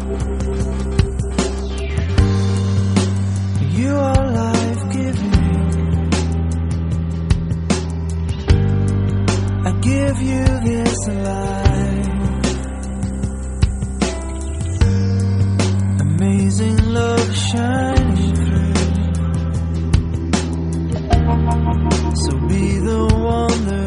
You are life-giving. I give you this life. Amazing love shining through. So be the one that